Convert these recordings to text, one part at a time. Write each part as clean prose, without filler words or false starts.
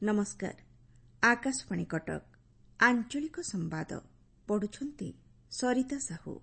नमस्कार। आकाशवाणी कटक आंचलिक संवाद पढ़ुछंती सरिता साहू।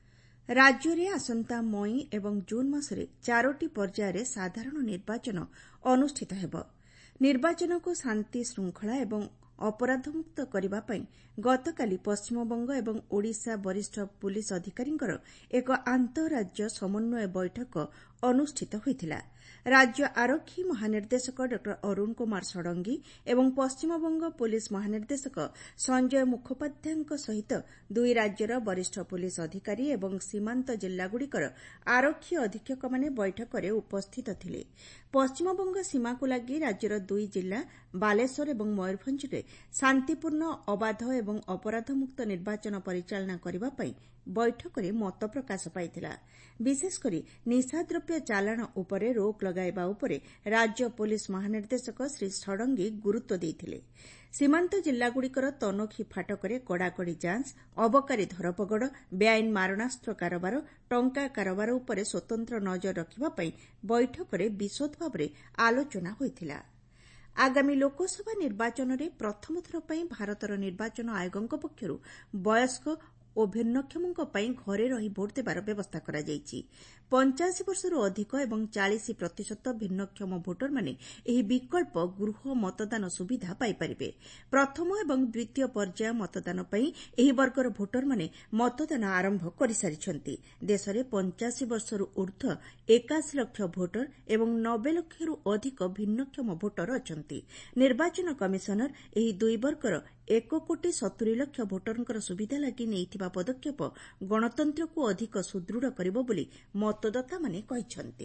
राज्य में आसंता मई एवं जून मासरे 4टी पर्यायर साधारण निर्वाचन अनुष्ठित हेब। निर्वाचन को शांति श्रृंखला एवं अपराधमुक्त करने पर गतकाली पश्चिमबंग एवं ओडिशा वरिष्ठ पुलिस अधिकारी एक आंतरराज्य समन्वय बैठक अनुष्ठित होइथिला। राज्य आरक्षी महानिर्देशक डॉ अरुण कुमार षडंगी एवं पश्चिमबंग पुलिस महानिर्देशक संजय मुखोपाध्याय सहित दुई राज्यर वरिष्ठ पुलिस अधिकारी एवं सीमांत जिल्लागुड़िकर आरक्षी अधीक्षक माने बैठक में उपस्थित थिले। पश्चिमबंग सीमा को लगी राज्यर दुई जिला बालेश्वर एवं मयूरभंज में शांतिपूर्ण अबाध एवं अपराधमुक्त निर्वाचन परिचालना करने पर बैठक में मत प्रकाश पाइथिला। विशेषकर निशाद्रव्य चालाण उपरे रोक लगाइबा उपरे राज्य पुलिस महानिर्देशक श्री षडंगी गुरुत्व देइथिले। सीमांत जिल्लागुड़िकर तनखी फाटकरे कड़ाकड़ी जांच, अबकारी धरपगड़, बेआईन मारणास्त्र कारोबार, टंका कारोबार उपरे स्वतंत्र नजर रखिबा पई बैठक में विशद भाव आलोचना होइथिला। आगामी लोकसभा निर्वाचन में प्रथम थर पर भारतर निर्वाचन आयोगों पक्षर वयस्क और भिन्नक्षमों घरे रही भोट देवार व्यवस्था करा जायछि। 85 वर्षर अधिक एवं 40% भिन्नक्षम भोटर माने एही विकल्प गृह मतदान सुविधा पाइपारिबे। प्रथम एवं द्वितीय पर्याय मतदान पई एही वर्गर भोटर माने मतदान आरंभ करि सारिछन्ति। देश में 85 वर्षर ऊर्ध्व 81 लाख भोटर एवं 90 लाखरू अधिक भिन्नक्षम भोटर अछन्ति। निर्वाचन कमिशनर एही दुई वर्गर 1,70,00,000 भोटरଙ୍କର सुविधा लागि नेइथिबा पदक्षेप गणतंत्र को अधिक सुदृढ़ करिबो बोली मतदातामाने कहिसन्ति।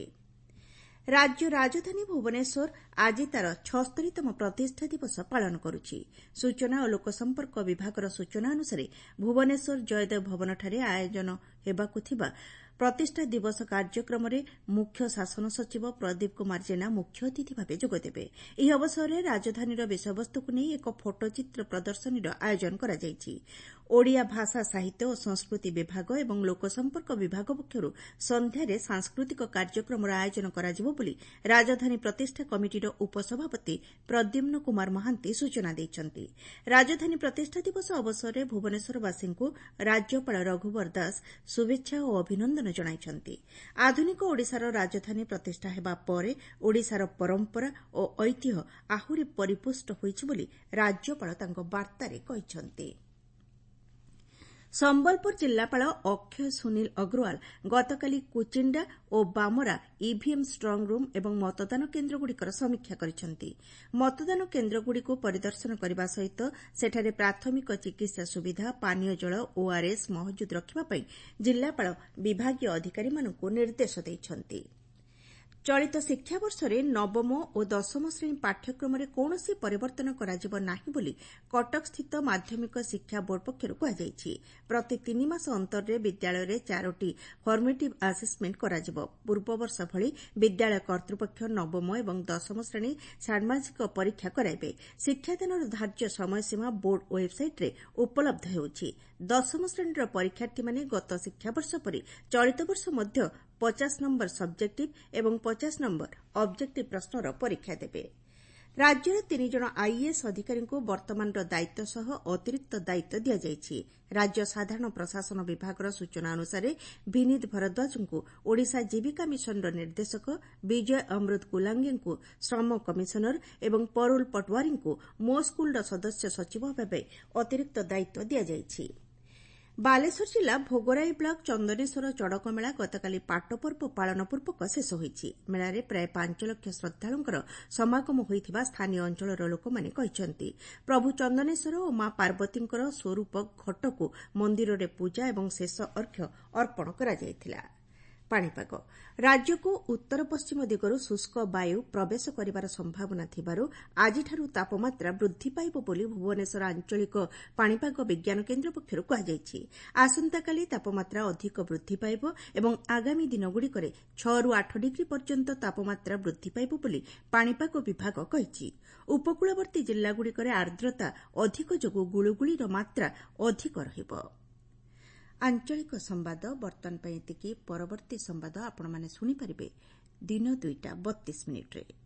राज्य राजधानी भुवनेश्वर आज तार 76तम प्रतिष्ठा दिवस पालन करुछि। सूचना और लोकसंपर्क विभागर सूचना अनुसार भुवनेश्वर जयदेव भवनଠାରେ आयोजन हेबाकु थिबा प्रतिष्ठा दिवस कार्यक्रम में मुख्य शासन सचिव प्रदीप कुमार जेना मुख्य अतिथि भाव जोगदेवे। ଏହି ଅବସରରେ ରାଜଧାନୀର ବିଷୟବସ୍ତୁକୁ ନେଇ ଏକ ଫଟୋଚିତ୍ର ପ୍ରଦର୍ଶନୀର ଆୟୋଜନ କରାଯାଇଛି। ଓଡ଼ିଆ ଭାଷା ସାହିତ୍ୟ ଓ ସଂସ୍କୃତି ବିଭାଗ ଏବଂ ଲୋକସମ୍ପର୍କ ବିଭାଗ ପକ୍ଷରୁ ସନ୍ଧ୍ୟାରେ ସାଂସ୍କୃତିକ କାର୍ଯ୍ୟକ୍ରମର ଆୟୋଜନ କରାଯିବ ବୋଲି ରାଜଧାନୀ ପ୍ରତିଷ୍ଠା କମିଟିର ଉପସଭାପତି ପ୍ରଦ୍ୟୁମ୍ନ କୁମାର ମହାନ୍ତି ସୂଚନା ଦେଇଛନ୍ତି। ରାଜଧାନୀ ପ୍ରତିଷ୍ଠା ଦିବସ ଅବସରରେ ଭୁବନେଶ୍ୱରବାସୀଙ୍କୁ ରାଜ୍ୟପାଳ ରଘୁବର ଦାସ शुभेच्छा और अभिनंदन जणाइछन्ति। आधुनिक ओडिशार राजधानी प्रतिष्ठा हेबा परे ओडिशार परंपरा और ऐतिह्य आहुरी परिपुष्ट होइछि बोली राज्यपाल तांको वार्तारे कहिछन्ति। संबलपुर जिलापाल अक्षय सुनील अग्रवाल गतकाली कुचिंडा और बामरा ईवीएम स्ट्रंग रूम एवं मतदान केन्द्रगुड़िकर समीक्षा करिसेंति। मतदान केन्द्रगुड़िको परिदर्शन करने सहित सेठारे प्राथमिक चिकित्सा सुविधा, पानीय जल, ओआरएस महजूद रखिबा पई जिलापाल विभागीय अधिकारीमानंकु निर्देश दैछन्ति। चलित शिक्षा वर्ष में नवम और दशम श्रेणी पाठ्यक्रम में कौनसी परिवर्तन कराजिब नाही बोली कटक स्थित माध्यमिक शिक्षा बोर्ड पक्षर कहुଯାଇଛି। प्रति 3 मास अंतरे विद्यालय में 4टी फर्मेटिव आसेसमेंट कराजिब। पूर्व वर्ष भली विद्यालय कर्तृपक्ष नवम और दशम श्रेणी षाण्मासिक परीक्षा कराइबे। शिक्षादान धार्य समयसीमा बोर्ड वेबसाइट रे उपलब्ध हेउछि। दशम श्रेणीर परीक्षार्थी माने गत शिक्षा वर्ष परि चलित वर्ष मध्य 50 नंबर सब्जेक्टिव एवं 50 नंबर ऑब्जेक्टिव प्रश्नर परीक्षा देबे। राज्य में 3 जन आईएएस अधिकारी को वर्तमान दायित्व सह अतिरिक्त दायित्व दिया जायछि। राज्य साधारण प्रशासन विभाग सूचना अनुसार विनीत भरद्वाज को ओडिशा जीविका मिशन निर्देशक, विजय अमृत कुलांगे को श्रम कमिशनर एवं परुल पटवारी को मो स्कूल सदस्य सचिव भाव अतिरिक्त दायित्व दिया जायछि। बालेश्वर जिला भोगराई ब्लॉक चंदनेश्वर चड़क मेला गतकाली पाटपर्व पालन पूर्वक शेष होइछि। मेलारे प्राय 5 लाख श्रद्धालुंकर समागम होइथिबा स्थानीय अंचलर लोकमाने कहिसन्ति। प्रभु चंदनेश्वर और मां पार्वतींकर स्वरूप घटको मंदिर रे पूजा एवं शेष अर्घ्य अर्पण करा जायथिला। पाणीपाग राज्य को उत्तर पश्चिम दिगरू शुष्क वायु प्रवेश करिबार संभावना थिबारु आजिठारु तापमात्रा वृद्धि पाइब बोली भुवनेश्वर आंचलिक पाणीपाग विज्ञान केन्द्र पक्षरु कहुଯାଇଛି। आसंताकाली तापमात्रा अधिक वृद्धि पाइब एवं आगामी दिनगुड़िकरे 6 रु 8 डिग्री पर्यंत तापमात्रा वृद्धि पाइब बोली पाणीपाग विभाग कहिछि। उपकूलवर्ती जिल्लागुड़िकरे आर्द्रता अधिक जोगु गुळुगुळीर मात्रा अधिक रहिब। आंचलिक संवाद बर्तमान एतिकी। परवर्ती संवाद आपण माने सुनी परिबे दिन 2:32 रे।